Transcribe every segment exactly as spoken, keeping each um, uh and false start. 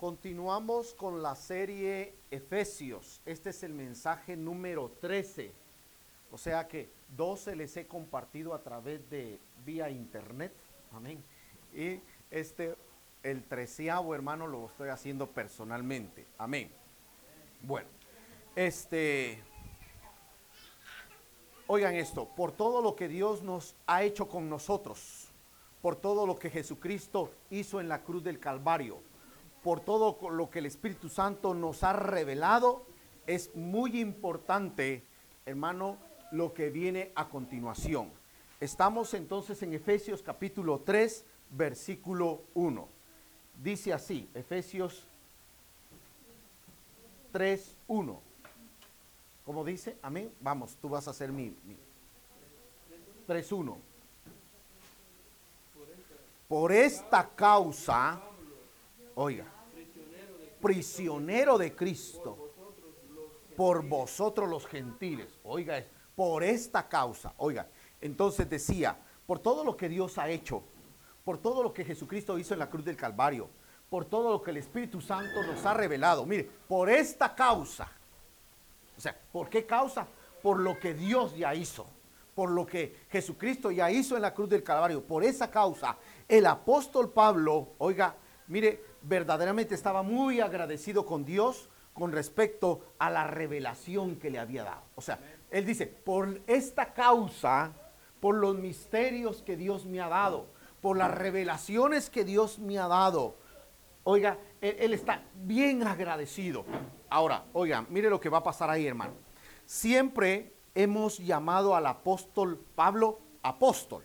Continuamos con la serie Efesios. Este es el mensaje número trece. O sea que doce les he compartido a través de vía internet. Amén. Y este, el treceavo, hermano, lo estoy haciendo personalmente. Amén. Bueno, este, oigan esto, por todo lo que Dios nos ha hecho con nosotros, por todo lo que Jesucristo hizo en la cruz del Calvario, por todo lo que el Espíritu Santo nos ha revelado, es muy importante, hermano, lo que viene a continuación. Estamos entonces en Efesios capítulo tres, versículo uno. Dice así, Efesios tres, uno. ¿Cómo dice? Amén. Vamos, tú vas a hacer mi, mi. tres, uno. Por esta causa, oiga, prisionero de Cristo, por vosotros los gentiles, oiga, por esta causa, oiga, entonces decía, por todo lo que Dios ha hecho, por todo lo que Jesucristo hizo en la cruz del Calvario, por todo lo que el Espíritu Santo nos ha revelado, mire, por esta causa, o sea, ¿por qué causa? Por lo que Dios ya hizo, por lo que Jesucristo ya hizo en la cruz del Calvario, por esa causa, el apóstol Pablo, oiga, mire, verdaderamente estaba muy agradecido con Dios con respecto a la revelación que le había dado. O sea, él dice, por esta causa, por los misterios que Dios me ha dado, por las revelaciones que Dios me ha dado, oiga, él, él está bien agradecido. Ahora, oiga, mire lo que va a pasar ahí, hermano. Siempre hemos llamado al apóstol Pablo apóstol.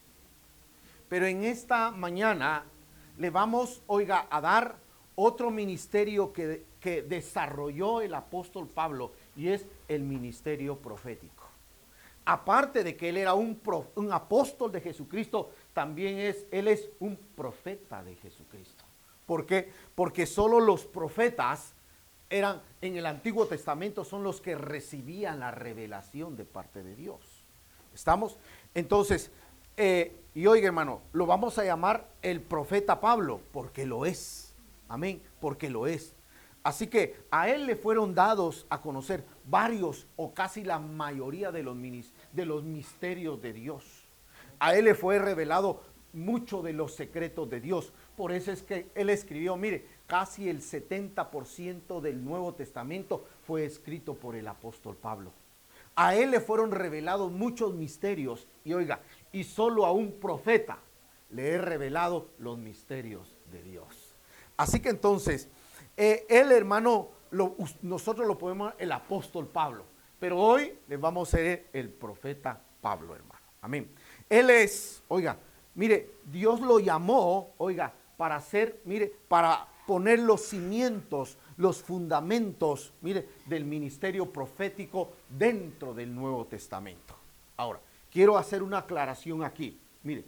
Pero en esta mañana le vamos, oiga, a dar otro ministerio que, que desarrolló el apóstol Pablo, y es el ministerio profético. Aparte de que él era un, prof, un apóstol de Jesucristo, también es, él es un profeta de Jesucristo. ¿Por qué? Porque solo los profetas eran, en el Antiguo Testamento, son los que recibían la revelación de parte de Dios. ¿Estamos? Entonces, eh, y oiga, hermano, lo vamos a llamar el profeta Pablo, porque lo es. Amén, porque lo es. Así que a él le fueron dados a conocer varios o casi la mayoría de los, de los misterios de Dios. A él le fue revelado mucho de los secretos de Dios. Por eso es que él escribió, mire, casi el setenta por ciento del Nuevo Testamento fue escrito por el apóstol Pablo. A él le fueron revelados muchos misterios, y oiga, y solo a un profeta le he revelado los misterios de Dios. Así que entonces, eh, él, hermano, lo, nosotros lo podemos, el apóstol Pablo, pero hoy le vamos a ser el profeta Pablo, hermano. Amén. Él es, oiga, mire, Dios lo llamó, oiga, para hacer, mire, para poner los cimientos, los fundamentos, mire, del ministerio profético dentro del Nuevo Testamento. Ahora, quiero hacer una aclaración aquí. Mire,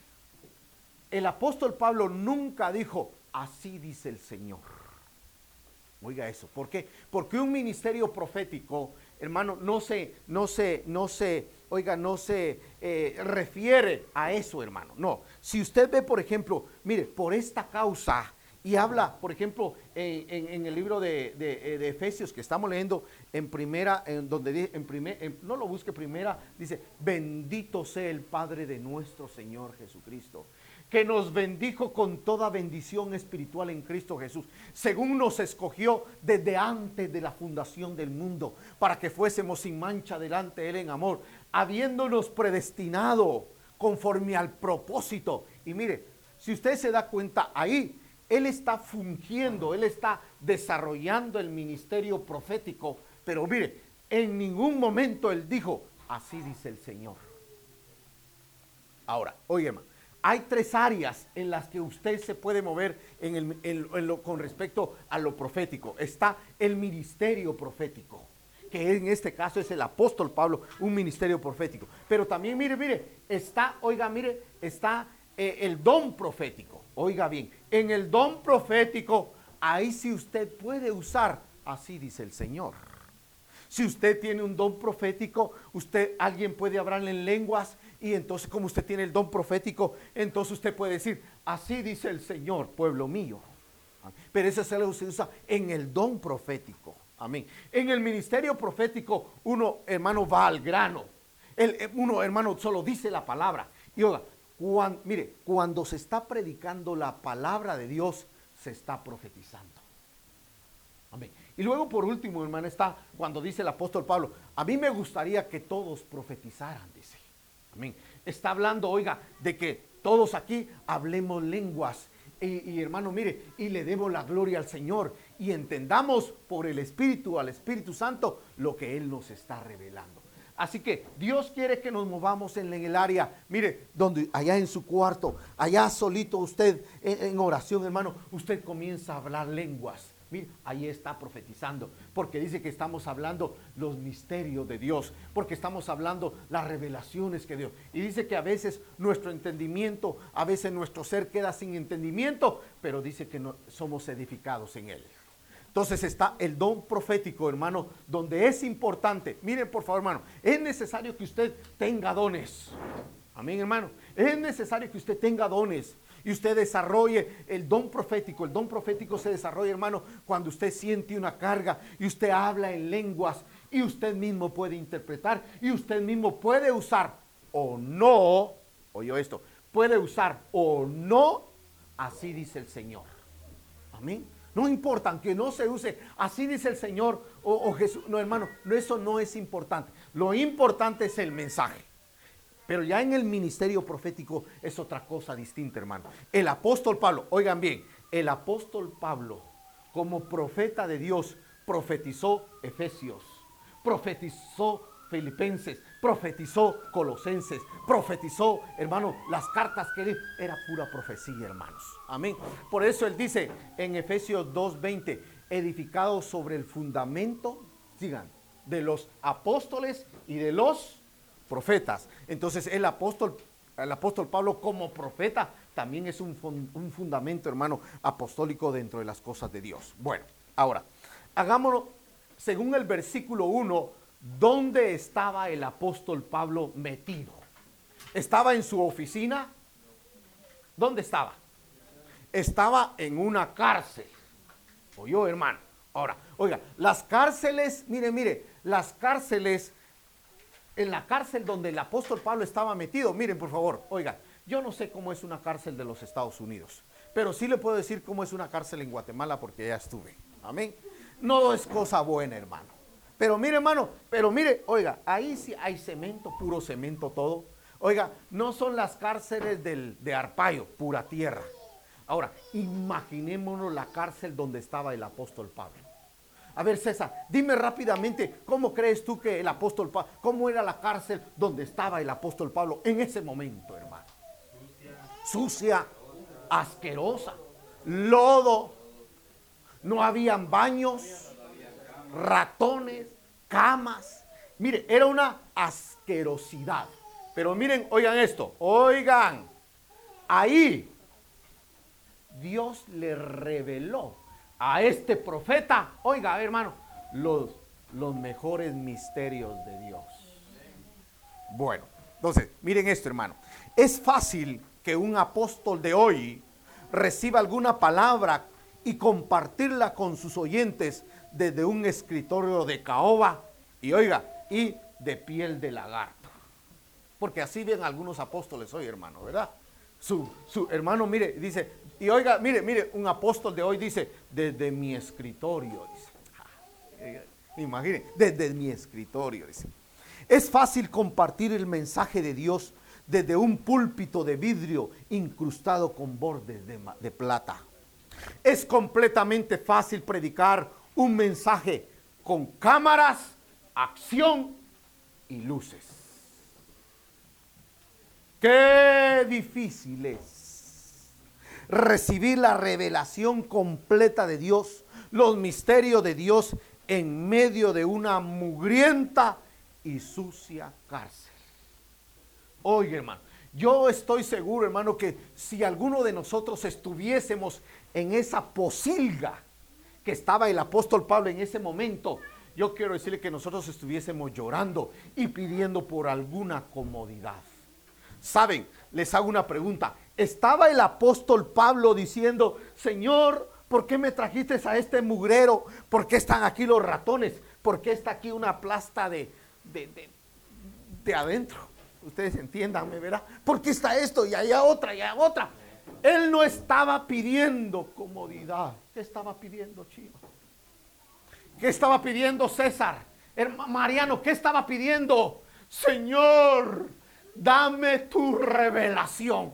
el apóstol Pablo nunca dijo, así dice el Señor. Oiga eso, ¿por qué? Porque un ministerio profético, hermano, no se, no se, no se, oiga, no se eh, refiere a eso, hermano. No, si usted ve, por ejemplo, mire, por esta causa, y habla, por ejemplo, en, en, en el libro de, de, de Efesios que estamos leyendo, en primera, en donde en primer, en, no lo busque primera, dice, bendito sea el Padre de nuestro Señor Jesucristo, que nos bendijo con toda bendición espiritual en Cristo Jesús, según nos escogió desde antes de la fundación del mundo, para que fuésemos sin mancha delante de Él en amor, habiéndonos predestinado conforme al propósito. Y mire, si usted se da cuenta ahí, Él está fungiendo, Él está desarrollando el ministerio profético, pero mire, en ningún momento Él dijo, así dice el Señor. Ahora, oye, hermano, hay tres áreas en las que usted se puede mover en el, en, en lo, con respecto a lo profético. Está el ministerio profético, que en este caso es el apóstol Pablo, un ministerio profético. Pero también, mire, mire, está, oiga, mire, está eh, el don profético. Oiga bien, en el don profético, ahí sí usted puede usar, así dice el Señor. Si usted tiene un don profético, usted, alguien puede hablarle en lenguas, y entonces como usted tiene el don profético, entonces usted puede decir, así dice el Señor, pueblo mío. Pero eso se usa en el don profético. Amén. En el ministerio profético, uno, hermano, va al grano. El, uno, hermano, solo dice la palabra. Y oiga, cuando, mire, cuando se está predicando la palabra de Dios, se está profetizando. Amén. Y luego, por último, hermano, está cuando dice el apóstol Pablo, a mí me gustaría que todos profetizaran, dice. Amén. Está hablando, oiga, de que todos aquí hablemos lenguas. Y, y hermano, mire, y le demos la gloria al Señor y entendamos por el Espíritu, al Espíritu Santo, lo que Él nos está revelando. Así que Dios quiere que nos movamos en el área, mire, donde allá en su cuarto, allá solito usted en, en oración, hermano, usted comienza a hablar lenguas. Mire, ahí está profetizando, porque dice que estamos hablando los misterios de Dios, porque estamos hablando las revelaciones que Dios. Y dice que a veces nuestro entendimiento, a veces nuestro ser queda sin entendimiento, pero dice que no, somos edificados en Él. Entonces está el don profético, hermano, donde es importante. Miren, por favor, hermano, es necesario que usted tenga dones. Amén, hermano. Es necesario que usted tenga dones y usted desarrolle el don profético. El don profético se desarrolla, hermano, cuando usted siente una carga y usted habla en lenguas y usted mismo puede interpretar y usted mismo puede usar o no, oye esto, puede usar o no, así dice el Señor. Amén. No importa, aunque no se use, así dice el Señor o, o Jesús. No, hermano, no, eso no es importante. Lo importante es el mensaje. Pero ya en el ministerio profético es otra cosa distinta, hermano. El apóstol Pablo, oigan bien, el apóstol Pablo, como profeta de Dios, profetizó Efesios, profetizó Filipenses, profetizó Colosenses, profetizó, hermano, las cartas que él, era pura profecía, hermanos. Amén. Por eso él dice en Efesios dos veinte, edificado sobre el fundamento, sigan, de los apóstoles y de los profetas. Entonces el apóstol, el apóstol Pablo como profeta también es un, un fundamento, hermano, apostólico dentro de las cosas de Dios. Bueno, ahora, hagámoslo según el versículo uno, ¿dónde estaba el apóstol Pablo metido? ¿Estaba en su oficina? ¿Dónde estaba? Estaba en una cárcel. Oyó, hermano. Ahora, oiga, las cárceles, mire, mire, las cárceles, en la cárcel donde el apóstol Pablo estaba metido, miren por favor, oiga, yo no sé cómo es una cárcel de los Estados Unidos, pero sí le puedo decir cómo es una cárcel en Guatemala porque ya estuve. Amén. No es cosa buena, hermano. Pero mire, hermano, pero mire, oiga, ahí sí hay cemento, puro cemento todo. Oiga, no son las cárceles del, de Arpaio, pura tierra. Ahora, imaginémonos la cárcel donde estaba el apóstol Pablo. A ver, César, dime rápidamente, ¿cómo crees tú que el apóstol Pablo, cómo era la cárcel donde estaba el apóstol Pablo en ese momento, hermano? Sucia, sucia, asquerosa, lodo, no habían baños, ratones, camas. Mire, era una asquerosidad. Pero miren, oigan esto, oigan, ahí Dios le reveló a este profeta, oiga, hermano, los, los mejores misterios de Dios. Bueno, entonces, miren esto, hermano. Es fácil que un apóstol de hoy reciba alguna palabra y compartirla con sus oyentes desde un escritorio de caoba y, oiga, y de piel de lagarto. Porque así ven algunos apóstoles hoy, hermano, ¿verdad? Su, su hermano, mire, dice, y oiga, mire, mire, un apóstol de hoy dice, desde mi escritorio, dice. Imaginen, desde mi escritorio, dice. Es fácil compartir el mensaje de Dios desde un púlpito de vidrio incrustado con bordes de, de plata. Es completamente fácil predicar un mensaje con cámaras, acción y luces. Qué difícil es recibir la revelación completa de Dios, los misterios de Dios en medio de una mugrienta y sucia cárcel. Oye, hermano, yo estoy seguro, hermano, que si alguno de nosotros estuviésemos en esa posilga que estaba el apóstol Pablo en ese momento, yo quiero decirle que nosotros estuviésemos llorando y pidiendo por alguna comodidad. Saben, les hago una pregunta. ¿Estaba el apóstol Pablo diciendo, Señor, ¿por qué me trajiste a este mugrero? ¿Por qué están aquí los ratones? ¿Por qué está aquí una plasta de, de, de, de adentro? Ustedes entiéndanme, ¿verdad? ¿Por qué está esto y allá otra y allá otra? Él no estaba pidiendo comodidad. ¿Qué estaba pidiendo, Chino? ¿Qué estaba pidiendo César? Hermano Mariano, ¿qué estaba pidiendo? Señor, dame tu revelación.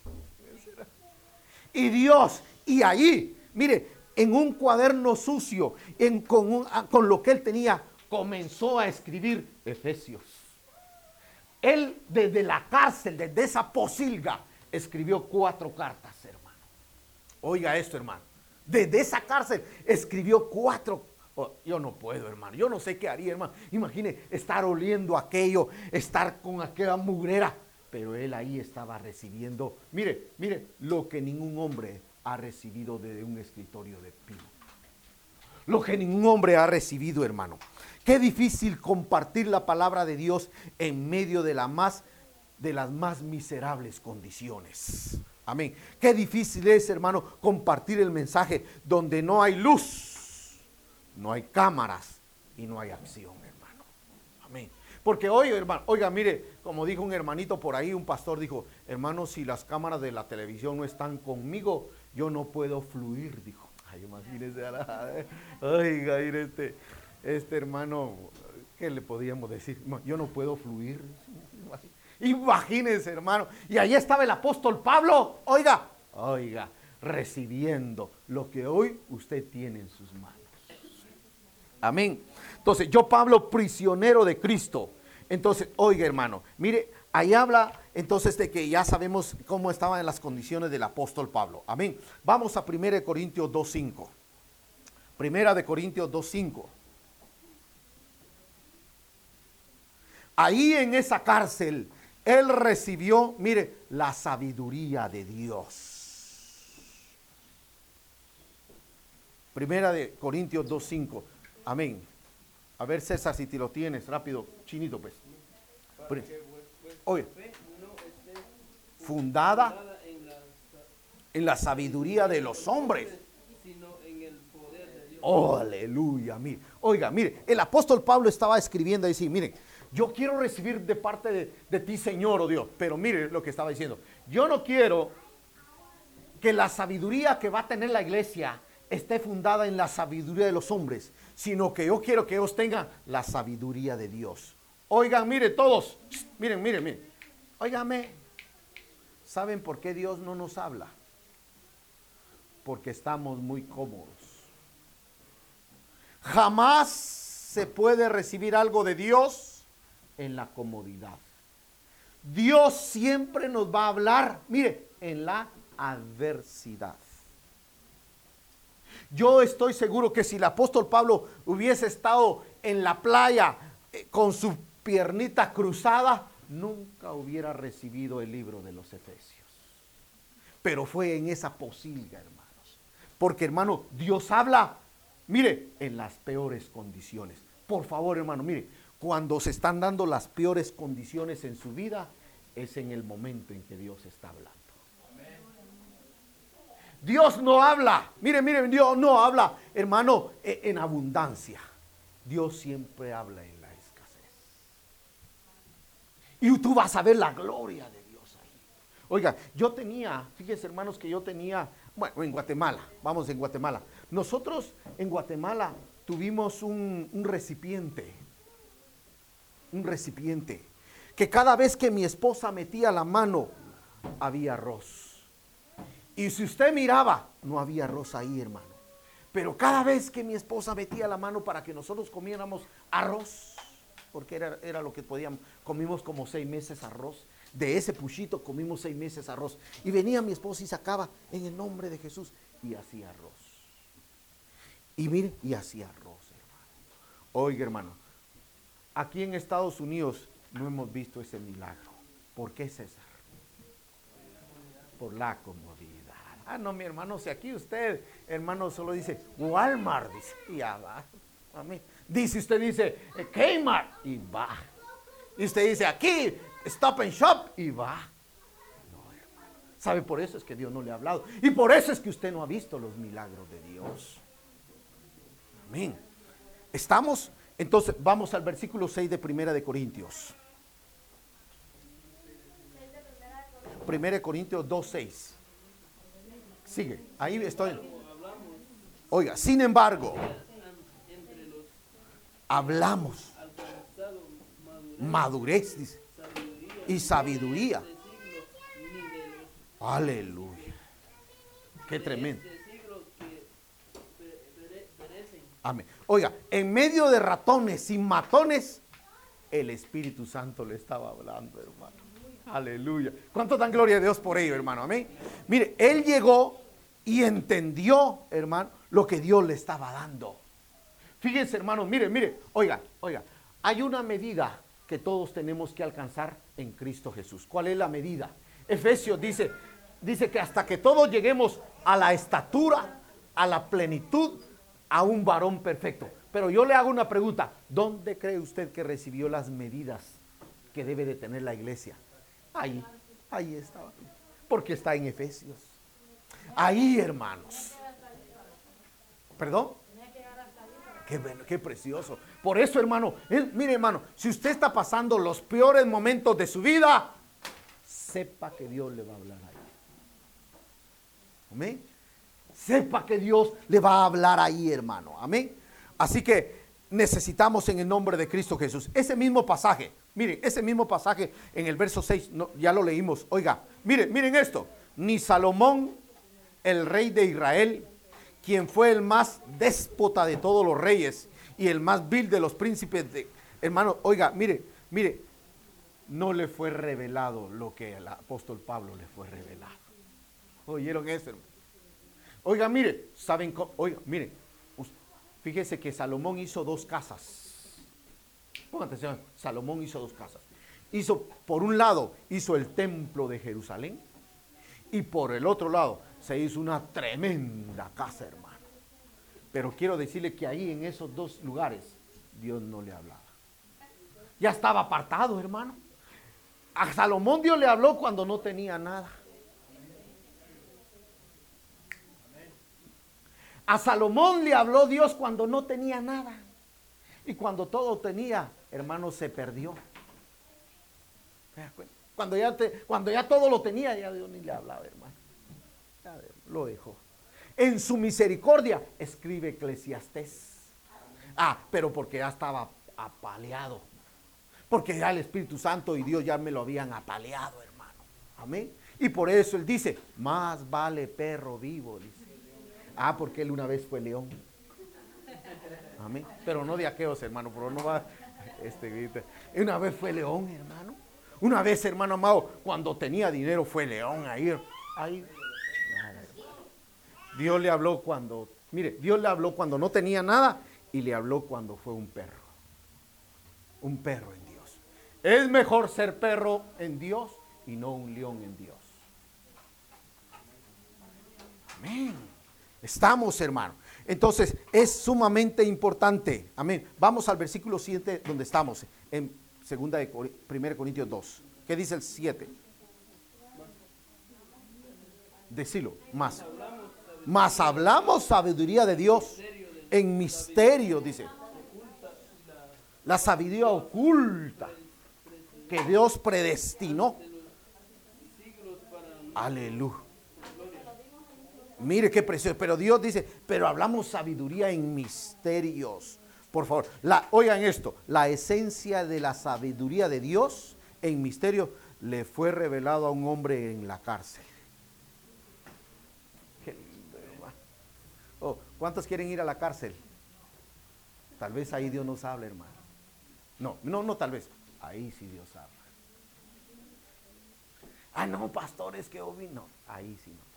Y Dios, y ahí, mire, en un cuaderno sucio, en, con, un, con lo que él tenía, comenzó a escribir Efesios. Él desde la cárcel, desde esa posilga, escribió cuatro cartas, hermano. Oiga esto, hermano. Desde esa cárcel escribió cuatro. Oh, yo no puedo, hermano. Yo no sé qué haría, hermano. Imagine estar oliendo aquello, estar con aquella mugrera. Pero él ahí estaba recibiendo, mire, mire, lo que ningún hombre ha recibido desde un escritorio de pino. Lo que ningún hombre ha recibido, hermano. Qué difícil compartir la palabra de Dios en medio de la más, de las más miserables condiciones. Amén. Qué difícil es, hermano, compartir el mensaje donde no hay luz, no hay cámaras y no hay acción, hermano. Amén. Porque oiga, hermano, oiga, mire, como dijo un hermanito por ahí, un pastor dijo, hermano, si las cámaras de la televisión no están conmigo, yo no puedo fluir, dijo. Ay, imagínese, oiga, mire, este, este hermano, ¿qué le podíamos decir? Yo no puedo fluir. Imagínense, hermano. Y ahí estaba el apóstol Pablo, oiga, oiga, recibiendo lo que hoy usted tiene en sus manos. Amén. Entonces, yo Pablo, prisionero de Cristo. Entonces, oiga, hermano, mire, ahí habla entonces de que ya sabemos cómo estaban las condiciones del apóstol Pablo. Amén. Vamos a primera de Corintios dos cinco. Primera de Corintios dos cinco. Ahí en esa cárcel, él recibió, mire, la sabiduría de Dios. Primera de Corintios dos cinco. Amén. A ver, César, si te lo tienes, rápido, Chinito, pues. Oye, fundada en la sabiduría de los hombres, oh, aleluya. Mire, oiga, mire, el apóstol Pablo estaba escribiendo y decía, miren, yo quiero recibir de parte de, de ti, Señor, oh Dios, pero mire lo que estaba diciendo, yo no quiero que la sabiduría que va a tener la iglesia esté fundada en la sabiduría de los hombres, sino que yo quiero que ellos tengan la sabiduría de Dios. Oigan, mire todos, miren, miren, miren, óigame, ¿saben por qué Dios no nos habla? Porque estamos muy cómodos. Jamás se puede recibir algo de Dios en la comodidad. Dios siempre nos va a hablar, mire, en la adversidad. Yo estoy seguro que si el apóstol Pablo hubiese estado en la playa eh, con su piernita cruzada, nunca hubiera recibido el libro de los Efesios. Pero fue en esa posilga, hermanos. Porque, hermano, Dios habla, mire, en las peores condiciones. Por favor, hermano, mire, cuando se están dando las peores condiciones en su vida, es en el momento en que Dios está hablando. Dios no habla, mire, mire, Dios no habla, hermano, en abundancia. Dios siempre habla en la escasez. Y tú vas a ver la gloria de Dios ahí. Oiga, yo tenía, fíjense, hermanos, que yo tenía, bueno, en Guatemala, vamos en Guatemala. Nosotros en Guatemala tuvimos un, un recipiente, un recipiente, que cada vez que mi esposa metía la mano, había arroz. Y si usted miraba, no había arroz ahí, hermano. Pero cada vez que mi esposa metía la mano para que nosotros comiéramos arroz, porque era, era lo que podíamos, comimos como seis meses arroz. De ese puchito comimos seis meses arroz. Y venía mi esposa y sacaba en el nombre de Jesús y hacía arroz. Y mire, y hacía arroz, hermano. Oiga, hermano, aquí en Estados Unidos no hemos visto ese milagro. ¿Por qué, César? Por la comodidad. Ah, no, mi hermano, si aquí usted, hermano, solo dice Walmart, dice, y ya va. A mí. Dice, usted dice Kmart, y va. Y usted dice aquí, Stop and Shop, y va. No, hermano. ¿Sabe? Por eso es que Dios no le ha hablado. Y por eso es que usted no ha visto los milagros de Dios. Amén. Estamos, entonces, vamos al versículo seis de Primera de Corintios. Primera de Corintios dos, seis. Sigue, ahí estoy. Oiga, sin embargo, hablamos madurez, dice, y sabiduría. Aleluya. Qué tremendo. Amén. Oiga, en medio de ratones y matones, el Espíritu Santo le estaba hablando, hermano. Aleluya. ¿Cuánto dan gloria a Dios por ello, hermano? Amén. Mire, él llegó y entendió, hermano, lo que Dios le estaba dando. Fíjense, hermanos, mire, mire, oiga, oiga, hay una medida que todos tenemos que alcanzar en Cristo Jesús. ¿Cuál es la medida? Efesios dice, dice que hasta que todos lleguemos a la estatura, a la plenitud, a un varón perfecto. Pero yo le hago una pregunta, ¿dónde cree usted que recibió las medidas que debe de tener la iglesia? Ahí, ahí estaba, porque está en Efesios. Ahí, hermanos. ¿Perdón? Qué bueno, qué precioso. Por eso, hermano, eh, mire, hermano, si usted está pasando los peores momentos de su vida, sepa que Dios le va a hablar ahí. Amén. Sepa que Dios le va a hablar ahí, hermano. Amén. Así que necesitamos en el nombre de Cristo Jesús. Ese mismo pasaje, miren, ese mismo pasaje en el verso seis, no, ya lo leímos. Oiga, miren, miren esto. Ni Salomón, el rey de Israel, quien fue el más déspota de todos los reyes y el más vil de los príncipes de, hermano, oiga, mire, mire, no le fue revelado lo que el apóstol Pablo le fue revelado. ¿Oyeron eso, hermano? Oiga, mire, ¿saben cómo? Oiga, mire, fíjese que Salomón hizo dos casas. Pongan atención, Salomón hizo dos casas. Hizo, por un lado, hizo el templo de Jerusalén y por el otro lado se hizo una tremenda casa, hermano. Pero quiero decirle que ahí en esos dos lugares Dios no le hablaba. Ya estaba apartado, hermano. A Salomón Dios le habló cuando no tenía nada. A Salomón le habló Dios cuando no tenía nada. Y cuando todo tenía, hermano, se perdió. Cuando ya, te, cuando ya todo lo tenía, ya Dios ni le hablaba, hermano. Ya lo dejó. En su misericordia, escribe Eclesiastés. Ah, pero porque ya estaba apaleado. Porque ya el Espíritu Santo y Dios ya me lo habían apaleado, hermano. Amén. Y por eso él dice, más vale perro vivo, dice. Ah, porque él una vez fue león. Amén. Pero no de aquellos, hermano, pero no va. Este, una vez fue león, hermano. Una vez, hermano amado, cuando tenía dinero fue león ahí. ahí. Dios le habló cuando, mire, Dios le habló cuando no tenía nada y le habló cuando fue un perro. Un perro en Dios. Es mejor ser perro en Dios y no un león en Dios. Amén. Estamos, hermano. Entonces, es sumamente importante. Amén. Vamos al versículo siete donde estamos, en segunda de primera de Corintios dos. ¿Qué dice el siete? Decilo, más. Más hablamos sabiduría de Dios en misterio, dice. La sabiduría oculta que Dios predestinó. Aleluya. Mire qué precioso. Pero Dios dice, pero hablamos sabiduría en misterios. Por favor, la, oigan esto. La esencia de la sabiduría de Dios en misterio le fue revelado a un hombre en la cárcel. Qué lindo, hermano. Oh, ¿cuántos quieren ir a la cárcel? Tal vez ahí Dios nos habla, hermano. No, no, no tal vez. Ahí sí Dios habla. Ah, no, pastores, que obvio. No, ahí sí no.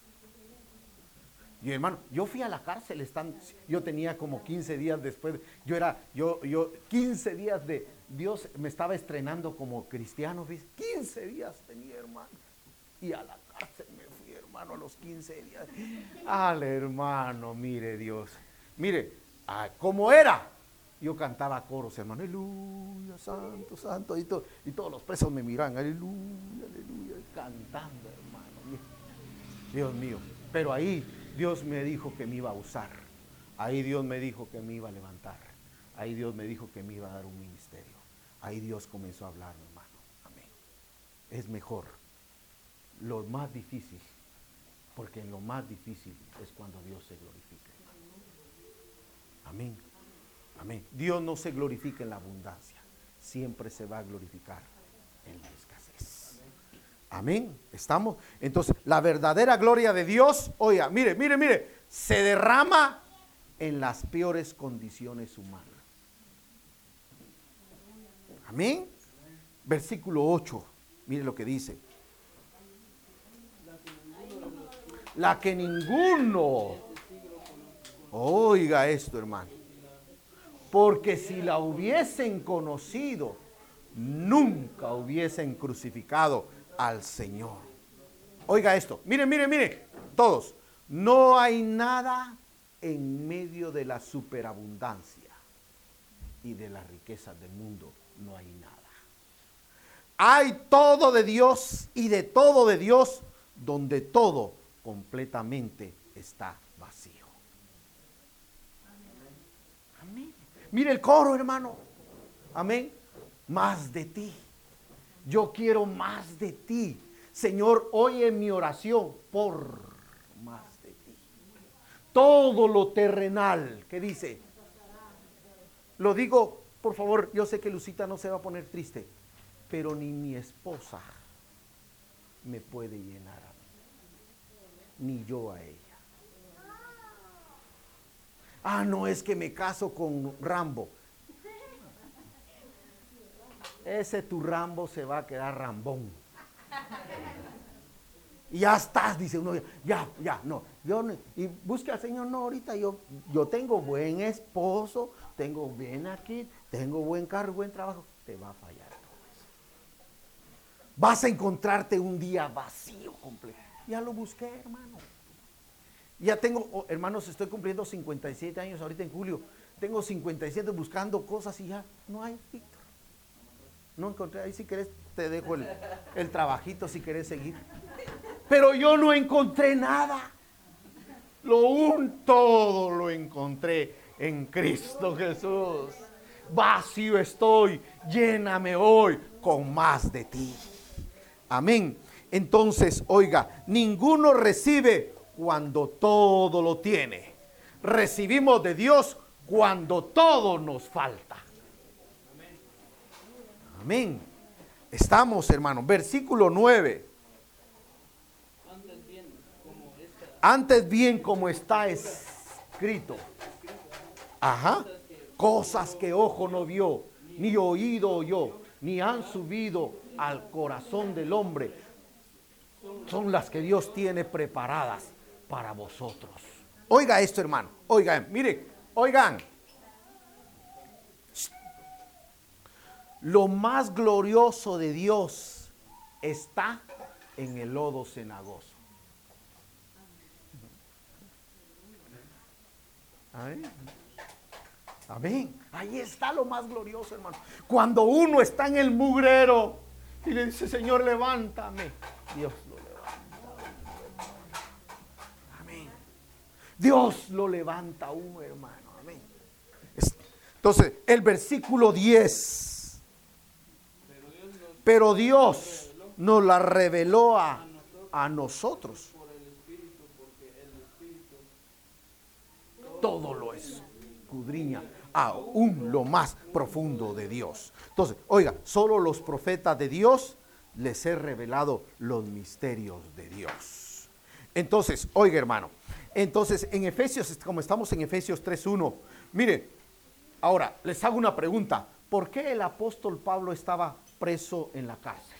Y hermano, yo fui a la cárcel, están, yo tenía como quince días después, yo era, yo, yo, quince días de, Dios me estaba estrenando como cristiano, quince días tenía, hermano, y a la cárcel me fui, hermano, a los quince días. Al hermano, mire Dios, mire, ah, ¿cómo era? Yo cantaba coros, hermano, aleluya, santo, santo, y, to, y todos los presos me miran, aleluya, aleluya, cantando, hermano. Dios mío. Pero ahí Dios me dijo que me iba a usar. Ahí Dios me dijo que me iba a levantar. Ahí Dios me dijo que me iba a dar un ministerio. Ahí Dios comenzó a hablar, hermano. Amén. Es mejor lo más difícil, porque en lo más difícil es cuando Dios se glorifica. Amén. Amén. Dios no se glorifica en la abundancia, siempre se va a glorificar en la escasez. Amén. ¿Estamos? Entonces, la verdadera gloria de Dios, oiga, mire, mire, mire, se derrama en las peores condiciones humanas. Amén. Versículo ocho, mire lo que dice. La que ninguno, oiga esto, hermano, porque si la hubiesen conocido, nunca hubiesen crucificado al Señor. Oiga esto, mire, mire, mire, todos, no hay nada en medio de la superabundancia y de las riquezas del mundo, no hay nada. Hay todo de Dios y de todo de Dios, donde todo completamente está vacío. Amén. Mire el coro, hermano. Amén. Más de ti. Yo quiero más de ti. Señor, oye mi oración por más de ti. Todo lo terrenal, ¿qué dice? Lo digo, por favor, yo sé que Lucita no se va a poner triste, pero ni mi esposa me puede llenar a mí, ni yo a ella. Ah, no, es que me caso con Rambo. Ese tu Rambo se va a quedar rambón. Y ya estás, dice uno, ya, ya, no, yo no, y busque al Señor, no, ahorita yo, yo tengo buen esposo, tengo bien aquí, tengo buen carro, buen trabajo, te va a fallar todo eso. Vas a encontrarte un día vacío completo. Ya lo busqué, hermano. Ya tengo, oh, hermanos, estoy cumpliendo cincuenta y siete años ahorita en julio, tengo cincuenta y siete buscando cosas y ya no hay, Víctor. No encontré, ahí si querés te dejo el, el trabajito si querés seguir. Pero yo no encontré nada. Lo un todo lo encontré en Cristo Jesús. Vacío estoy, lléname hoy con más de ti. Amén. Entonces, oiga, ninguno recibe cuando todo lo tiene. Recibimos de Dios cuando todo nos falta. Amén. Estamos, hermanos. Versículo nueve. Antes bien como está escrito. Ajá. Cosas que ojo no vio, ni oído oyó, ni han subido al corazón del hombre, son las que Dios tiene preparadas para vosotros. Oiga esto, hermano. Oigan, mire, oigan. Lo más glorioso de Dios está en el lodo cenagoso. Amén. Amén. Ahí está lo más glorioso, hermano. Cuando uno está en el mugrero y le dice, Señor, levántame, Dios lo levanta. Amén. Dios lo levanta a uno, hermano. Amén. Entonces, el versículo diez. Pero Dios nos la reveló a, a nosotros. Todo lo escudriña aún lo más profundo de Dios. Entonces, oiga, solo los profetas de Dios les he revelado los misterios de Dios. Entonces, oiga, hermano, entonces en Efesios, como estamos en Efesios tres uno, mire, ahora les hago una pregunta. ¿Por qué el apóstol Pablo estaba preso en la cárcel?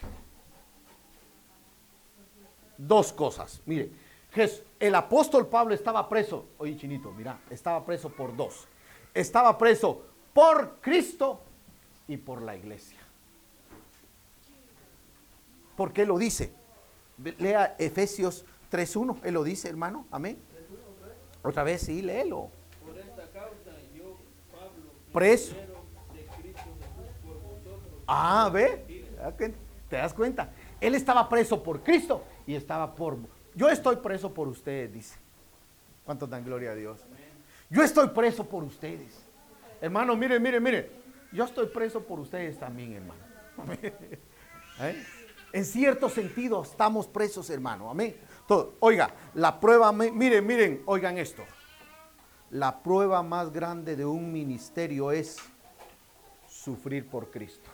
Dos cosas. Mire, el apóstol Pablo estaba preso, oye Chinito, mira, estaba preso por dos. Estaba preso por Cristo y por la iglesia. ¿Por qué lo dice? Lea Efesios tres uno, él lo dice, hermano, amén. Otra vez, sí, léelo. Por esta causa yo, Pablo, preso. Ah, ve, ¿te das cuenta? Él estaba preso por Cristo y estaba por, yo estoy preso por ustedes, dice. ¿Cuántos dan gloria a Dios? Yo estoy preso por ustedes. Hermano, miren, miren, miren. Yo estoy preso por ustedes también, hermano. ¿Eh? En cierto sentido estamos presos, hermano. Amén. Todo. Oiga, la prueba, miren, miren, oigan esto. La prueba más grande de un ministerio es sufrir por Cristo.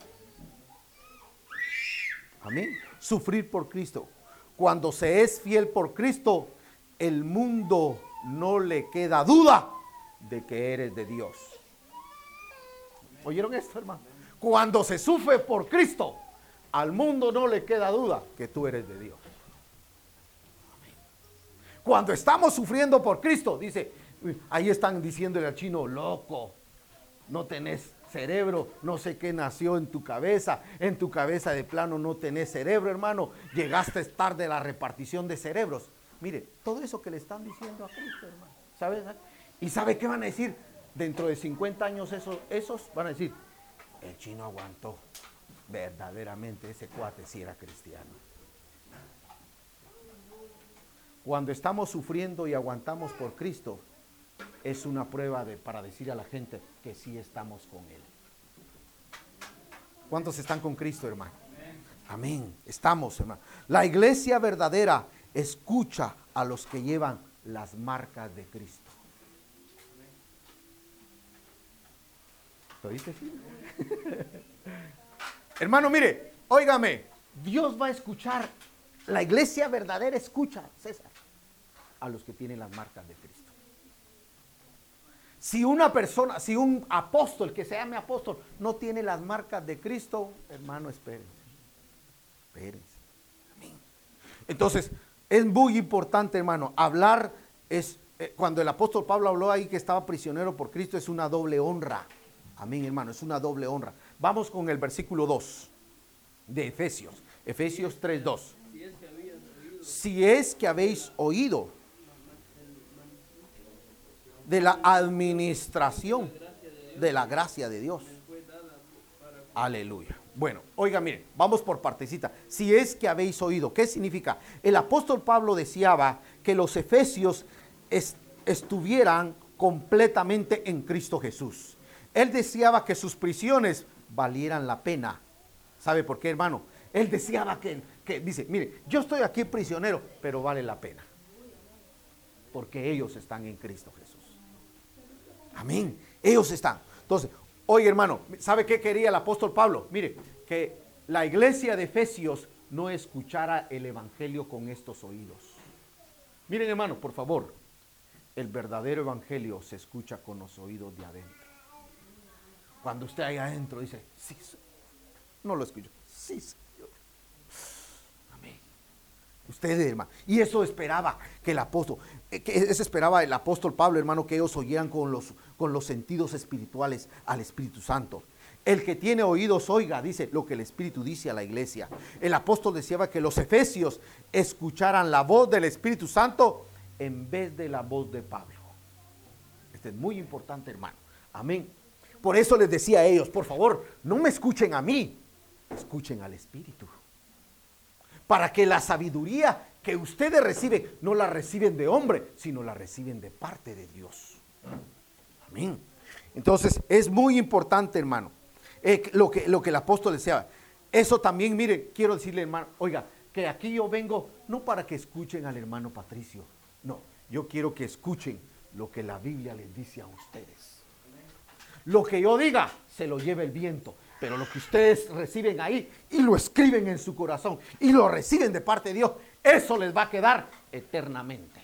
Amén. Sufrir por Cristo. Cuando se es fiel por Cristo, el mundo no le queda duda de que eres de Dios. ¿Oyeron esto, hermano? Cuando se sufre por Cristo, al mundo no le queda duda que tú eres de Dios. Cuando estamos sufriendo por Cristo, dice, ahí están diciéndole al chino, loco, no tenés cerebro, no sé qué nació en tu cabeza, en tu cabeza de plano no tenés cerebro, hermano, llegaste tarde a la repartición de cerebros. Mire, todo eso que le están diciendo a Cristo, hermano, ¿sabes? ¿Y sabe qué van a decir? Dentro de cincuenta años esos, esos van a decir, el chino aguantó, verdaderamente ese cuate sí era cristiano. Cuando estamos sufriendo y aguantamos por Cristo, es una prueba de, para decir a la gente que sí estamos con Él. ¿Cuántos están con Cristo, hermano? Amén. Amén. Estamos, hermano. La iglesia verdadera escucha a los que llevan las marcas de Cristo. ¿Lo oíste? Hermano, mire, óigame, Dios va a escuchar, la iglesia verdadera escucha, César, a los que tienen las marcas de Cristo. Si una persona, si un apóstol que se llame apóstol no tiene las marcas de Cristo, hermano, espérense. Espérense. Amén. Entonces, es muy importante, hermano, hablar es, eh, cuando el apóstol Pablo habló ahí que estaba prisionero por Cristo, es una doble honra. Amén, hermano, es una doble honra. Vamos con el versículo dos de Efesios. Efesios tres, dos. Si es que habéis oído de la administración de la gracia de Dios. Aleluya. Bueno, oiga, miren, vamos por partecita. Si es que habéis oído, ¿qué significa? El apóstol Pablo deseaba que los efesios est- estuvieran completamente en Cristo Jesús. Él deseaba que sus prisiones valieran la pena. ¿Sabe por qué, hermano? Él deseaba que, que dice, mire, yo estoy aquí prisionero, pero vale la pena. Porque ellos están en Cristo Jesús. Amén. Ellos están. Entonces, oye, hermano, ¿sabe qué quería el apóstol Pablo? Mire, que la iglesia de Efesios no escuchara el evangelio con estos oídos. Miren, hermano, por favor, el verdadero evangelio se escucha con los oídos de adentro. Cuando usted ahí adentro dice, sí, no lo escucho. Sí, Señor. Amén. Ustedes, hermano. Y eso esperaba que el apóstol, que eso esperaba el apóstol Pablo, hermano, que ellos oyeran con los, con los sentidos espirituales al Espíritu Santo. El que tiene oídos oiga, dice lo que el Espíritu dice a la iglesia. El apóstol deseaba que los efesios escucharan la voz del Espíritu Santo en vez de la voz de Pablo. Esto es muy importante, hermano. Amén. Por eso les decía a ellos, por favor, no me escuchen a mí, escuchen al Espíritu. Para que la sabiduría que ustedes reciben, no la reciben de hombre, sino la reciben de parte de Dios. Amén. Entonces, es muy importante, hermano, eh, lo, que, lo que el apóstol deseaba. Eso también, mire, quiero decirle, hermano, oiga, que aquí yo vengo no para que escuchen al hermano Patricio, no, yo quiero que escuchen lo que la Biblia les dice a ustedes. Lo que yo diga, se lo lleva el viento. Pero lo que ustedes reciben ahí y lo escriben en su corazón y lo reciben de parte de Dios, eso les va a quedar eternamente.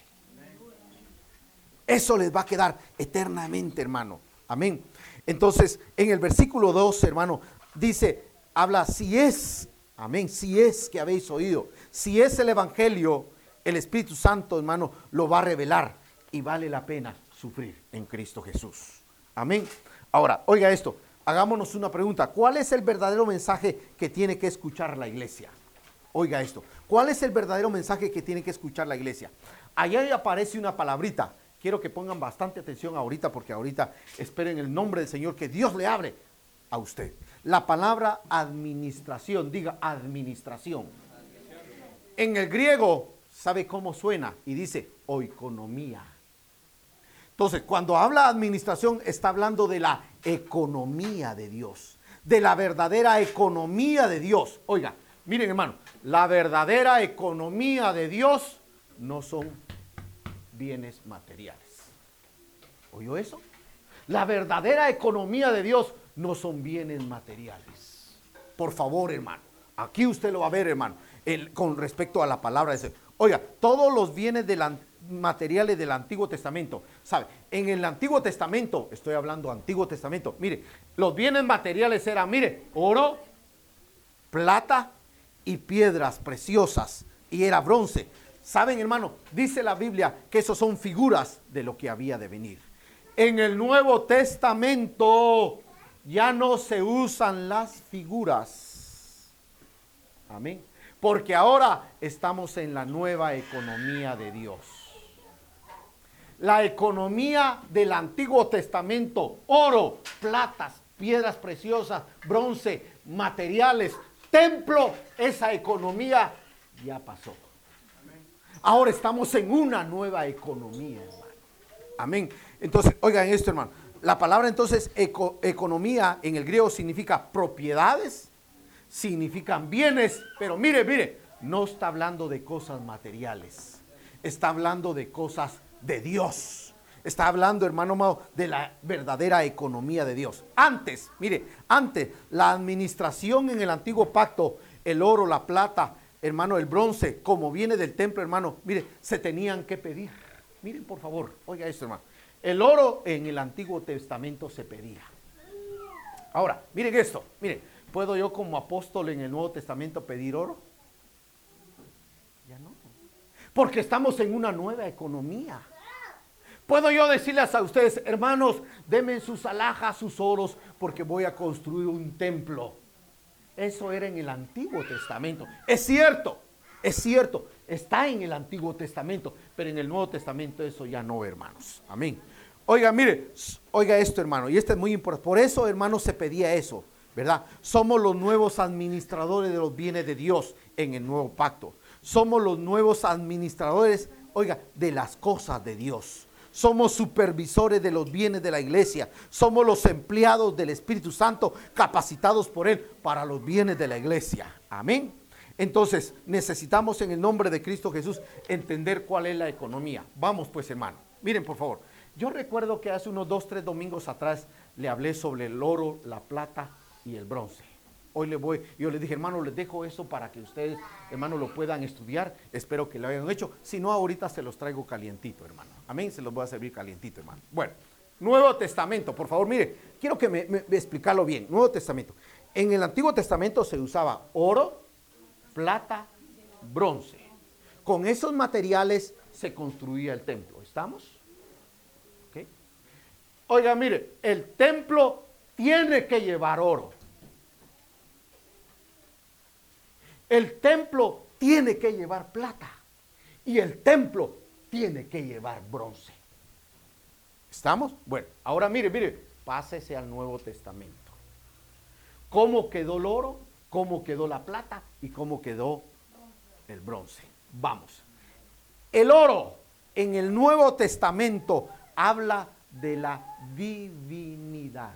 Eso les va a quedar eternamente, hermano. Amén. Entonces, en el versículo dos, hermano, dice, habla, si es, amén, si es que habéis oído, si es el evangelio, el Espíritu Santo, hermano, lo va a revelar y vale la pena sufrir en Cristo Jesús. Amén. Ahora, oiga esto, hagámonos una pregunta. ¿Cuál es el verdadero mensaje que tiene que escuchar la iglesia? Oiga esto, ¿cuál es el verdadero mensaje que tiene que escuchar la iglesia? Allá aparece una palabrita. Quiero que pongan bastante atención ahorita, porque ahorita esperen el nombre del Señor, que Dios le hable a usted. La palabra administración, diga administración. En el griego ¿Sabe cómo suena? Y dice, oikonomía. Entonces, cuando habla administración, está hablando de la economía de Dios, de la verdadera economía de Dios. Oiga, miren hermano, la verdadera economía de Dios no son bienes materiales. ¿Oyó eso? La verdadera economía de Dios no son bienes materiales. Por favor, hermano, aquí usted lo va a ver, hermano, el, con respecto a la palabra de ese. Oiga, todos los bienes de la, materiales del Antiguo Testamento, ¿sabe? En el Antiguo Testamento, estoy hablando Antiguo Testamento, mire, los bienes materiales eran, mire, oro, plata y piedras preciosas, y era bronce. ¿Saben, hermano? Dice la Biblia que esos son figuras de lo que había de venir. En el Nuevo Testamento ya no se usan las figuras. Amén. Porque ahora estamos en la nueva economía de Dios. La economía del Antiguo Testamento, oro, platas, piedras preciosas, bronce, materiales, templo, esa economía ya pasó. Ahora estamos en una nueva economía, hermano. Amén. Entonces, oigan esto, hermano. La palabra entonces eco, economía en el griego significa propiedades, significan bienes, pero mire, mire, no está hablando de cosas materiales, está hablando de cosas de Dios. Está hablando, hermano amado, de la verdadera economía de Dios. Antes, mire, antes la administración en el antiguo pacto, el oro, la plata, hermano, el bronce, como viene del templo, hermano, mire, se tenían que pedir. Miren, por favor, oiga esto, hermano. El oro en el Antiguo Testamento se pedía. Ahora, miren esto, miren, ¿puedo yo como apóstol en el Nuevo Testamento pedir oro? Ya no. Porque estamos en una nueva economía. ¿Puedo yo decirles a ustedes, hermanos, denme sus alhajas, sus oros, porque voy a construir un templo? Eso era en el Antiguo Testamento. Es cierto, es cierto, está en el Antiguo Testamento, pero en el Nuevo Testamento eso ya no, hermanos. Amén. Oiga, mire, oiga esto, hermano, y esto es muy importante. Por eso, hermanos, se pedía eso, ¿verdad? Somos los nuevos administradores de los bienes de Dios en el nuevo pacto. Somos los nuevos administradores, oiga, de las cosas de Dios. Somos supervisores de los bienes de la iglesia. Somos los empleados del Espíritu Santo capacitados por Él para los bienes de la iglesia. Amén. Entonces necesitamos en el nombre de Cristo Jesús entender cuál es la economía. Vamos pues, hermano. Miren, por favor. Yo recuerdo que hace unos dos, tres domingos atrás le hablé sobre el oro, la plata y el bronce. Hoy le voy, yo les dije, hermano, les dejo eso para que ustedes, hermano, lo puedan estudiar. Espero que lo hayan hecho. Si no, ahorita se los traigo calientito, hermano. Amén, se los voy a servir calientito, hermano. Bueno, Nuevo Testamento, por favor, mire, quiero que me, me, me explicarlo bien. Nuevo Testamento. En el Antiguo Testamento se usaba oro, plata, bronce. Con esos materiales se construía el templo. ¿Estamos? ¿Okay? Oiga, mire, el templo tiene que llevar oro. El templo tiene que llevar plata y el templo tiene que llevar bronce. ¿Estamos? Bueno, ahora mire, mire, pásese al Nuevo Testamento. ¿Cómo quedó el oro? ¿Cómo quedó la plata? ¿Y cómo quedó el bronce? Vamos. El oro en el Nuevo Testamento habla de la divinidad.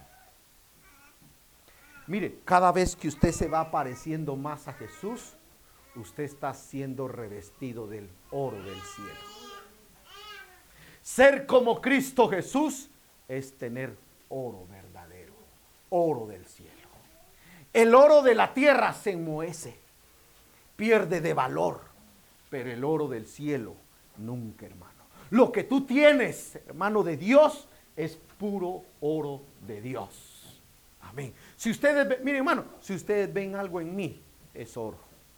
Mire, cada vez que usted se va pareciendo más a Jesús, usted está siendo revestido del oro del cielo. Ser como Cristo Jesús es tener oro verdadero, oro del cielo. El oro de la tierra se enmohece, pierde de valor, pero el oro del cielo nunca, hermano. Lo que tú tienes, hermano, de Dios es puro oro de Dios. Amén. Si ustedes ven, miren, hermano, si ustedes ven algo en mí, es oro.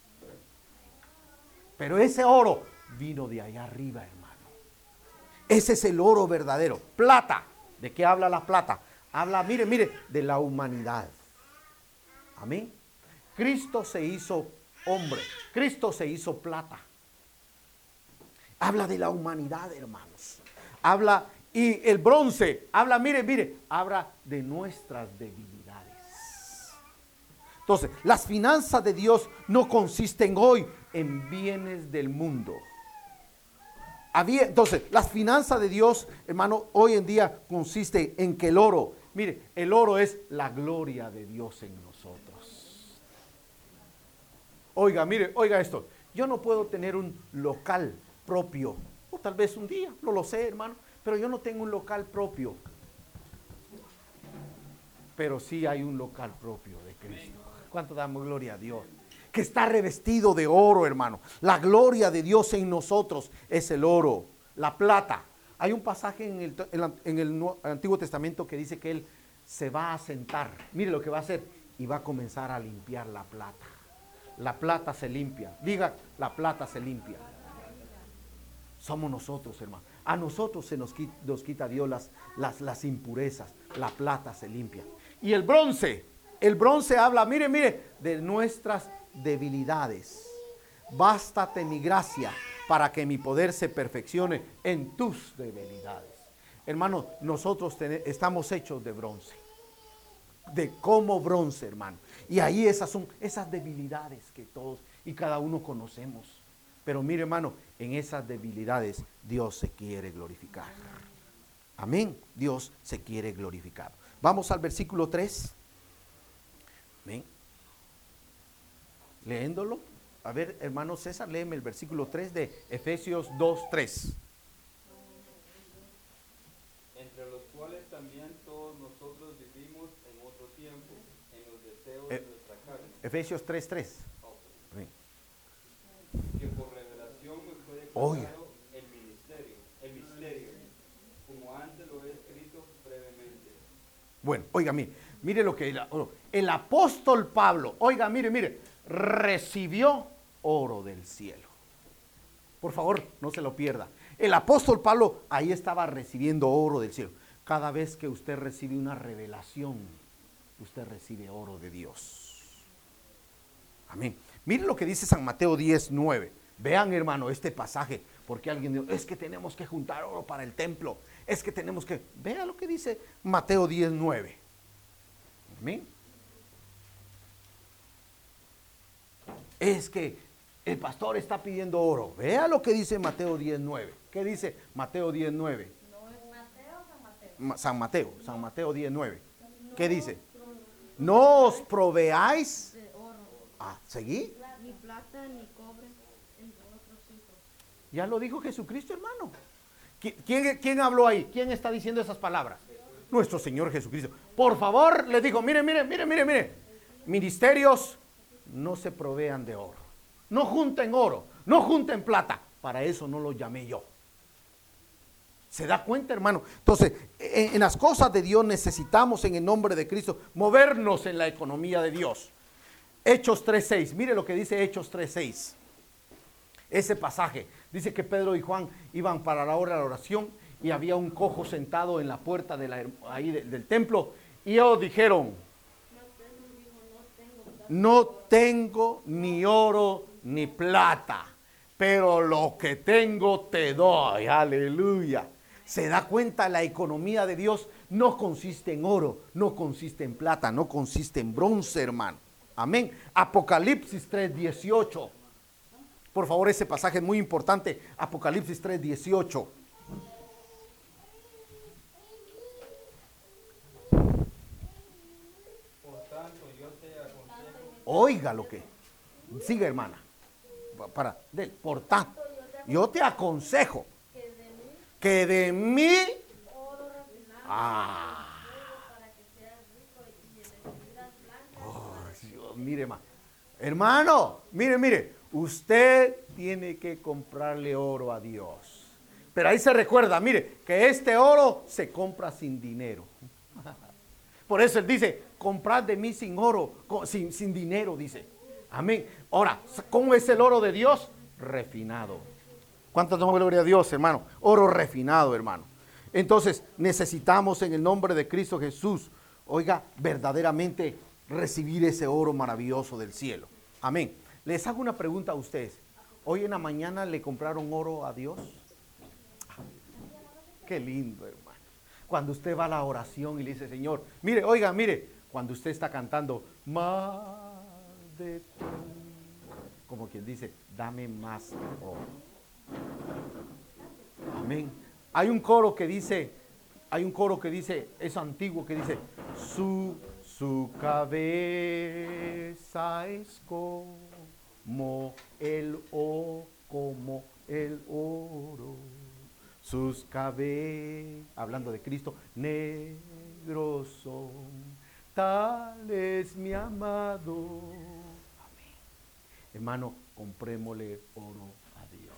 Pero ese oro vino de allá arriba, hermano. Ese es el oro verdadero. Plata. ¿De qué habla la plata? Habla, mire, mire, de la humanidad. Amén. Cristo se hizo hombre. Cristo se hizo plata. Habla de la humanidad, hermanos. Habla, y el bronce, habla, mire, mire, habla de nuestras debilidades. Entonces, las finanzas de Dios no consisten hoy en bienes del mundo. Había, entonces, las finanzas de Dios, hermano, hoy en día consiste en que el oro, mire, el oro es la gloria de Dios en nosotros. Oiga, mire, oiga esto. Yo no puedo tener un local propio, o tal vez un día, no lo sé, hermano, pero yo no tengo un local propio. Pero sí hay un local propio de Cristo. ¿Cuánto damos gloria a Dios? Que está revestido de oro, hermano. La gloria de Dios en nosotros es el oro, la plata. Hay un pasaje en el, en la, en el Antiguo Testamento que dice que Él se va a sentar. Mire lo que va a hacer. Y va a comenzar a limpiar la plata. La plata se limpia. Diga, la plata se limpia. Somos nosotros, hermano. A nosotros se nos quita, nos quita Dios las, las, las impurezas. La plata se limpia. Y el bronce. El bronce habla, mire, mire, de nuestras debilidades. Bástate mi gracia para que mi poder se perfeccione en tus debilidades. Hermano, nosotros ten, estamos hechos de bronce. De como bronce, hermano. Y ahí esas son esas debilidades que todos y cada uno conocemos. Pero mire, hermano, en esas debilidades Dios se quiere glorificar. Amén. Dios se quiere glorificar. Vamos al versículo tres. Amén. Leéndolo. A ver, hermano César, léeme el versículo tres de Efesios dos, tres. Entre los cuales también todos nosotros vivimos en otro tiempo, en los deseos Eh, de nuestra carne. Efesios tres, tres. Okay. Que por revelación me fue declarado Oiga. el ministerio, el misterio, como antes lo he escrito brevemente. Bueno, oiga, mire, mire lo que el, el apóstol Pablo, oiga, mire, mire, recibió oro del cielo. Por favor, no se lo pierda. El apóstol Pablo ahí estaba recibiendo oro del cielo. Cada vez que usted recibe una revelación, usted recibe oro de Dios. Amén. Mire lo que dice San Mateo diez, nueve. Vean, hermano, este pasaje, porque alguien dijo, es que tenemos que juntar oro para el templo. Es que tenemos que... Vea lo que dice Mateo diez, nueve. Amén. Es que el pastor está pidiendo oro. Vea lo que dice Mateo diez, nueve. ¿Qué dice Mateo diez, nueve? ¿No es Mateo o San Mateo? Ma- San Mateo, San Mateo diez, nueve. ¿Qué dice? No os proveáis. De oro, Ah, ¿seguí? ni plata, ni cobre, entre otros hijos. Ya lo dijo Jesucristo, hermano. ¿Qui- ¿Quién, quién habló ahí? ¿Quién está diciendo esas palabras? Nuestro Señor Jesucristo. Por favor, les dijo, mire, mire, mire, mire, mire. Ministerios no se provean de oro. No junten oro, no junten plata. Para eso no lo llamé yo. ¿Se da cuenta, hermano? Entonces, en, en las cosas de Dios necesitamos en el nombre de Cristo movernos en la economía de Dios. Hechos tres, seis. Mire lo que dice Hechos tres, seis. Ese pasaje dice que Pedro y Juan iban para la hora de la oración y había un cojo sentado en la puerta de la, ahí de, del templo y ellos dijeron, no tengo ni oro ni plata, pero lo que tengo te doy. Aleluya. Se da cuenta, la economía de Dios no consiste en oro, no consiste en plata, no consiste en bronce, hermano. Amén. Apocalipsis tres, dieciocho. Por favor, ese pasaje es muy importante. Apocalipsis tres, dieciocho. Por tanto, yo te aconsejo. Oiga lo que. Siga, hermana. Para, de, por tanto, yo te aconsejo que de mí. Ah. Oh, Dios, mire, hermano. Hermano, mire, mire. Usted tiene que comprarle oro a Dios. Pero ahí se recuerda, mire, que este oro se compra sin dinero. Por eso él dice, comprad de mí sin oro, sin, sin dinero, dice. Amén. Ahora, ¿cómo es el oro de Dios? Refinado. ¿Cuánto damos gloria a Dios, hermano? Oro refinado, hermano. Entonces, necesitamos en el nombre de Cristo Jesús, oiga, verdaderamente recibir ese oro maravilloso del cielo. Amén. Les hago una pregunta a ustedes. ¿Hoy en la mañana le compraron oro a Dios? Qué lindo, hermano. Cuando usted va a la oración y le dice, Señor, mire, oiga, mire, cuando usted está cantando, más de ti, como quien dice, dame más oro. Amén. Hay un coro que dice, hay un coro que dice, es antiguo, que dice, su, su cabeza es como el oro, como el oro. Sus cabezas, hablando de Cristo, negros son, tal es mi amado. Amén. Hermano, comprémosle oro a Dios.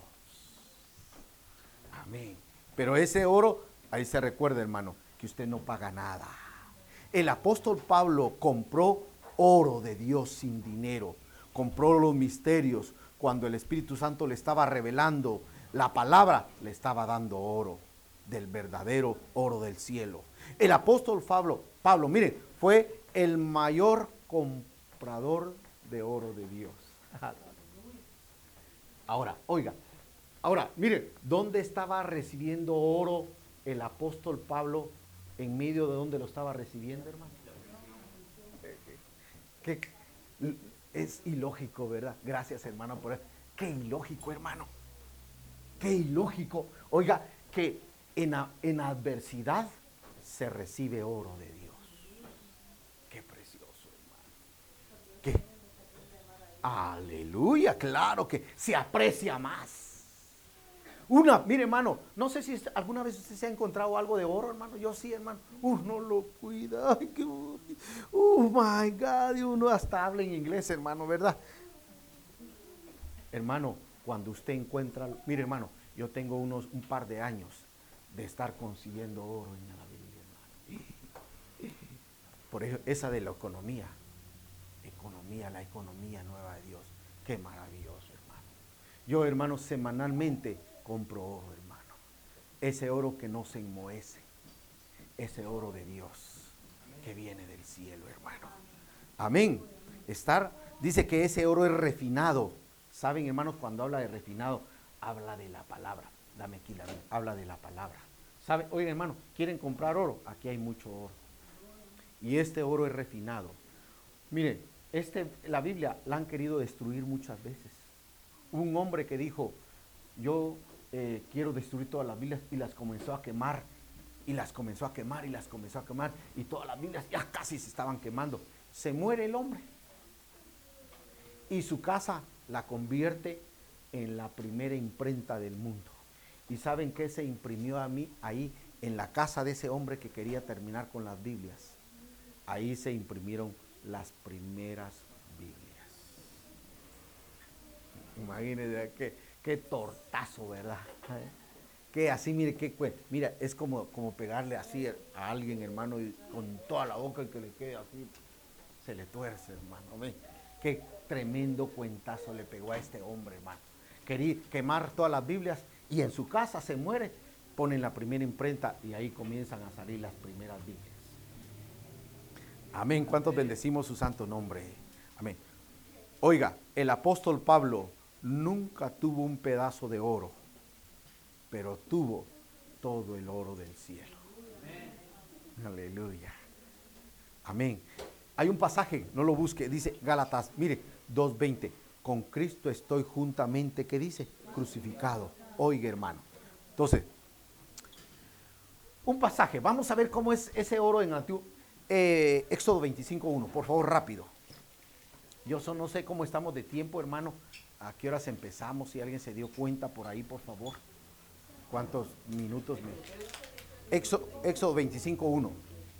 Amén. Pero ese oro, ahí se recuerda, hermano, que usted no paga nada. El apóstol Pablo compró oro de Dios sin dinero. Compró los misterios. Cuando el Espíritu Santo le estaba revelando la palabra, le estaba dando oro, del verdadero oro del cielo. El apóstol Pablo, Pablo, mire, fue el mayor comprador de oro de Dios. Ahora, oiga, ahora, mire, ¿dónde estaba recibiendo oro el apóstol Pablo? ¿En medio de dónde lo estaba recibiendo, hermano? Que es ilógico, ¿verdad? Gracias, hermano, por eso. Qué ilógico, hermano. Qué ilógico. Oiga, que en, en adversidad se recibe oro de Dios. Qué precioso, hermano. Qué. Aleluya, claro que se aprecia más. Una, mire, hermano, no sé si alguna vez usted se ha encontrado algo de oro, hermano. Yo sí, hermano. Uno lo cuida. Ay, qué, oh my God. Y uno hasta habla en inglés, hermano, ¿verdad? Hermano, cuando usted encuentra, mire, hermano, yo tengo unos un par de años de estar consiguiendo oro en la Biblia, hermano. Por eso, esa de la economía, economía, la economía nueva de Dios. Qué maravilloso, hermano. Yo, hermano, semanalmente compro oro, hermano. Ese oro que no se enmohece. Ese oro de Dios que viene del cielo, hermano. Amén. Estar, dice que ese oro es refinado. Saben, hermanos, cuando habla de refinado, habla de la palabra. Dame aquí la Biblia. Habla de la palabra. ¿Saben? Oigan, hermano, ¿quieren comprar oro? Aquí hay mucho oro. Y este oro es refinado. Miren, este, la Biblia la han querido destruir muchas veces. Hubo un hombre que dijo, yo eh, quiero destruir todas las Biblias, y las comenzó a quemar, y las comenzó a quemar, y las comenzó a quemar, y todas las Biblias ya casi se estaban quemando. Se muere el hombre. Y su casa la convierte en la primera imprenta del mundo. ¿Y saben qué se imprimió a mí ahí en la casa de ese hombre que quería terminar con las Biblias? Ahí se imprimieron las primeras Biblias. Imagínense qué, qué tortazo, ¿verdad? ¿Eh? Que así, mire, que, mira, es como, como pegarle así a alguien, hermano, y con toda la boca y que le quede así, se le tuerce, hermano. ¿Ven? Qué tremendo cuentazo le pegó a este hombre, hermano. Quería quemar todas las Biblias y en su casa se muere, ponen la primera imprenta y ahí comienzan a salir las primeras Biblias. Amén. ¿Cuántos bendecimos su santo nombre? Amén. Oiga, el apóstol Pablo nunca tuvo un pedazo de oro, pero tuvo todo el oro del cielo. Amén. Aleluya. Amén. Hay un pasaje, no lo busque, dice Gálatas, mire, dos veinte. Con Cristo estoy juntamente, ¿qué dice? Crucificado. Oiga, hermano. Entonces, un pasaje, vamos a ver cómo es ese oro en Antiguo. Eh, Éxodo veinticinco uno, por favor, rápido. Yo so, no sé cómo estamos de tiempo, hermano. ¿A qué horas empezamos? Si alguien se dio cuenta por ahí, por favor. ¿Cuántos minutos? Me... Éxodo, Éxodo veinticinco uno.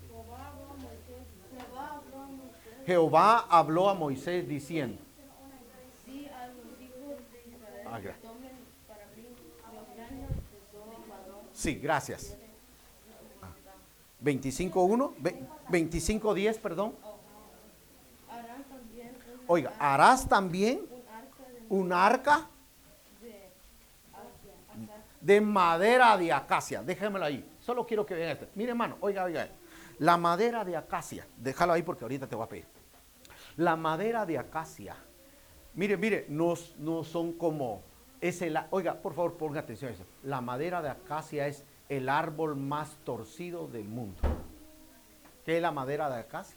Jehová habló a Moisés diciendo. Sí, a los hijos de Israel Ah, que tomen para mí los años de todo varón. Sí, gracias. Ah. veinticinco uno, veinticinco diez, perdón. Harán también una Oiga, arca- harás también un arca de, un arca de acacia, de madera de acacia. Déjemelo ahí. Solo quiero que vean esto. Mire, hermano, oiga, oiga. La madera de acacia. Déjalo ahí porque ahorita te voy a pedir. La madera de acacia. Mire, mire, no, no son como... Es el, oiga, por favor, ponga atención a eso. La madera de acacia es el árbol más torcido del mundo. ¿Qué es la madera de acacia?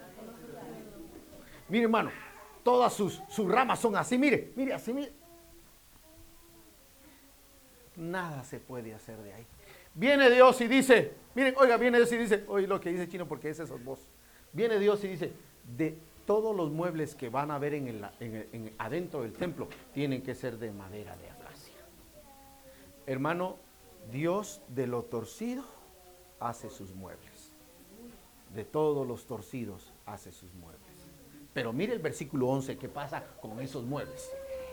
Mire, hermano, todas sus, sus ramas son así, mire, mire, así, mire. nada se puede hacer de ahí. Viene Dios y dice, miren, oiga, viene Dios y dice, oye lo que dice Chino porque ese sos vos. Viene Dios y dice, de todos los muebles que van a ver en el, en el, en, adentro del templo, tienen que ser de madera de acacia. Hermano, Dios de lo torcido hace sus muebles. De todos los torcidos hace sus muebles. Pero mire el versículo once, ¿qué pasa con esos muebles?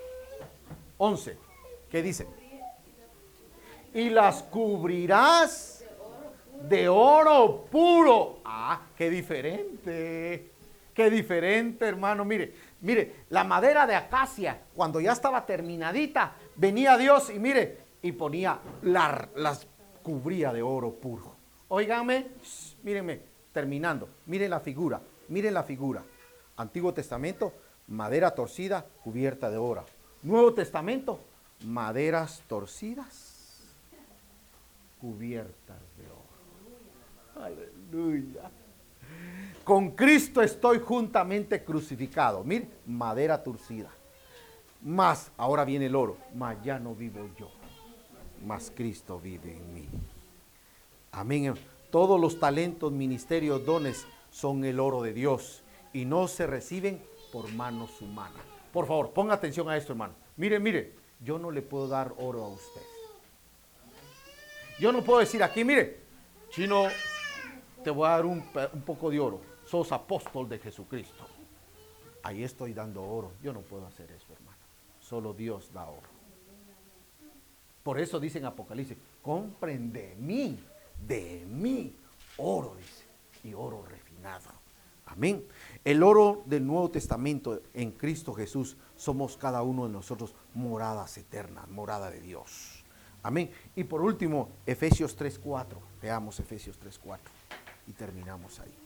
once, ¿qué dice? Y las cubrirás de oro puro. Ah, qué diferente. Qué diferente, hermano. Mire, mire, la madera de acacia, cuando ya estaba terminadita, venía Dios y mire, y ponía, la, las cubría de oro puro. Óigame, mírenme, terminando, miren la figura, miren la figura. Antiguo Testamento, madera torcida cubierta de oro. Nuevo Testamento, maderas torcidas cubiertas de oro. Aleluya. Con Cristo estoy juntamente crucificado. Mire, madera torcida. Más, ahora viene el oro. Mas ya no vivo yo, mas Cristo vive en mí. Amén. Todos los talentos, ministerios, dones son el oro de Dios y no se reciben por manos humanas. Por favor, ponga atención a esto, hermano. Mire, mire, yo no le puedo dar oro a usted. Yo no puedo decir aquí, mire, Chino, te voy a dar un, un poco de oro. Sos apóstol de Jesucristo. Ahí estoy dando oro. Yo no puedo hacer eso, hermano. Solo Dios da oro. Por eso dice en Apocalipsis, compren de mí, de mí, oro, dice, y oro refinado. Amén. El oro del Nuevo Testamento en Cristo Jesús, somos cada uno de nosotros moradas eternas, morada de Dios. Amén. Y por último, Efesios tres cuatro. Veamos Efesios tres cuatro y terminamos ahí.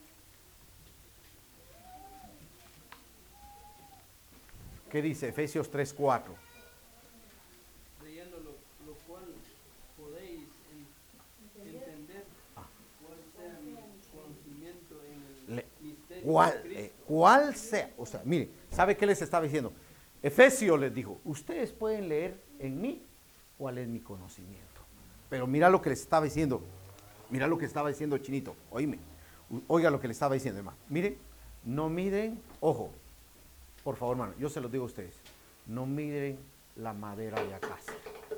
¿Qué dice Efesios tres cuatro? Leyendo lo, lo cual podéis en, entender Ah. cuál sea mi conocimiento en el Le, misterio ¿Cuál, de Cristo. eh, ¿Cuál sea? O sea, mire, ¿sabe qué les estaba diciendo? Efesios les dijo, ustedes pueden leer en mí cuál es mi conocimiento. Pero mira lo que les estaba diciendo, mira lo que estaba diciendo Chinito, oíme, oiga lo que le estaba diciendo, hermano. Miren, no miren, ojo, por favor, hermano, yo se los digo a ustedes, no miren la madera de acacia.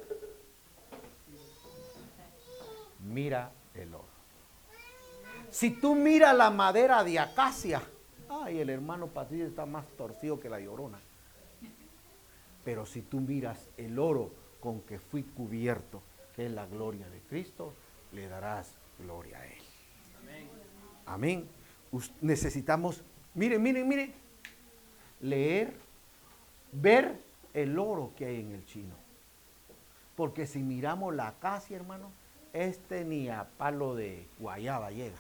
Mira el oro. Si tú miras la madera de acacia, ay, el hermano Patricio está más torcido que la Llorona. Pero si tú miras el oro con que fui cubierto, que es la gloria de Cristo, le darás gloria a Él. Amén. Amén. Us- necesitamos, miren, miren, miren, leer, ver el oro que hay en el chino. Porque si miramos la acacia, hermano, este ni a palo de guayaba llega.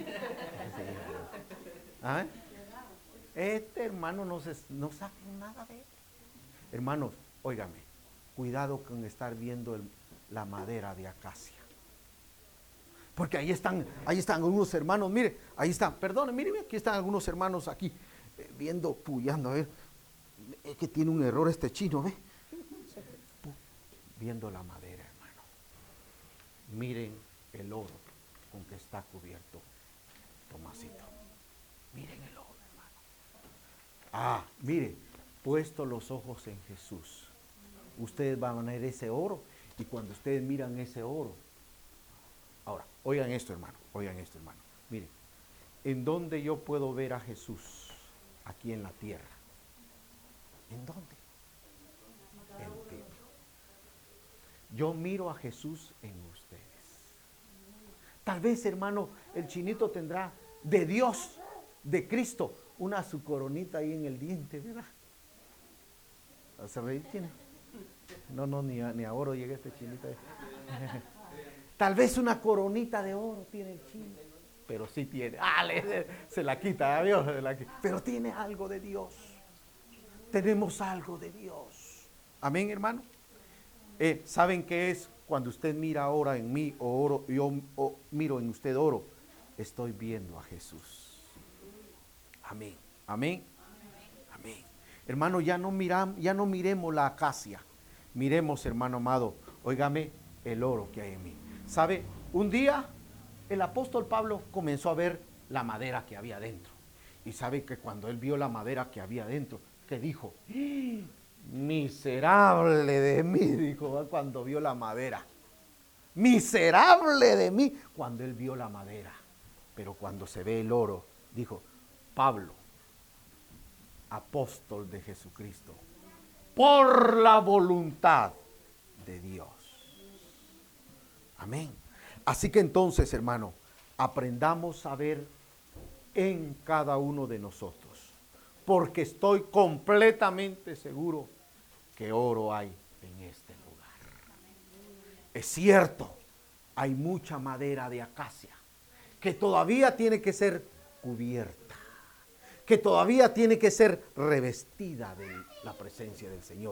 ¿Ah? Este hermano no, se, no saca nada de él. Hermanos, óigame, cuidado con estar viendo el, la madera de acacia. Porque ahí están, ahí están algunos hermanos, mire, ahí están, perdone, mire, aquí están algunos hermanos aquí, eh, viendo, puyando, a ver, es que tiene un error este chino, ¿ve? Viendo la madera, hermano. Miren el oro con que está cubierto Tomasito. Miren el oro, hermano. Ah, mire, puesto los ojos en Jesús, ustedes van a ver ese oro, y cuando ustedes miran ese oro, ahora, oigan esto, hermano, oigan esto, hermano. Miren, ¿en dónde yo puedo ver a Jesús aquí en la tierra? ¿En dónde? En el templo. Yo miro a Jesús en ustedes. Tal vez, hermano, el chinito tendrá de Dios, de Cristo, una su coronita ahí en el diente, ¿verdad? ¿Se reír tiene? No, no, ni a, ni a oro llega este chinito. Tal vez una coronita de oro tiene el chino, pero sí tiene. Ah, le, se la quita, a Dios, se la quita. Pero tiene algo de Dios. Tenemos algo de Dios. Amén, hermano. Eh, ¿Saben qué es? Cuando usted mira ahora en mí o oro, yo o miro en usted oro, estoy viendo a Jesús. Amén. Amén. Amén. Hermano, ya no miram, ya no miremos la acacia. Miremos, hermano amado, óigame, el oro que hay en mí. ¿Sabe? Un día el apóstol Pablo comenzó a ver la madera que había dentro. Y sabe que cuando él vio la madera que había dentro, que dijo, ¡Ah! Miserable de mí, dijo cuando vio la madera. Miserable de mí cuando él vio la madera. Pero cuando se ve el oro, dijo, Pablo, apóstol de Jesucristo, por la voluntad de Dios. Amén. Así que entonces, hermano, aprendamos a ver en cada uno de nosotros, porque estoy completamente seguro que oro hay en este lugar. Es cierto, hay mucha madera de acacia que todavía tiene que ser cubierta, que todavía tiene que ser revestida de la presencia del Señor.